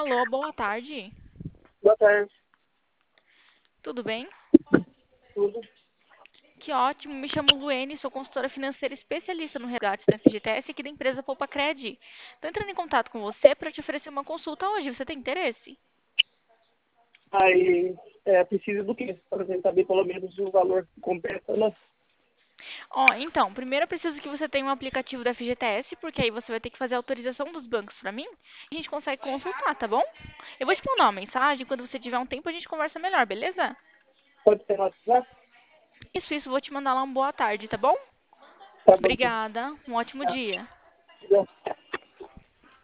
Alô, boa tarde. Boa tarde, Tudo bem? tudo. Que ótimo. Me chamo Luene, sou consultora financeira especialista no resgate da FGTS aqui da empresa Poupa Cred. Estou entrando em contato com você para te oferecer uma consulta hoje. Você tem interesse? Aí, precisa do quê? Para gente saber pelo menos o valor que compensa, né? Então, primeiro eu preciso que você tenha um aplicativo da FGTS, porque aí você vai ter que fazer a autorização dos bancos para mim e a gente consegue consultar, tá bom? Eu vou te mandar uma mensagem, quando você tiver um tempo a gente conversa melhor, beleza? Pode ser no WhatsApp? Isso, vou te mandar lá uma boa tarde, tá bom? Tá bom, então. Obrigada, um ótimo dia. Tá.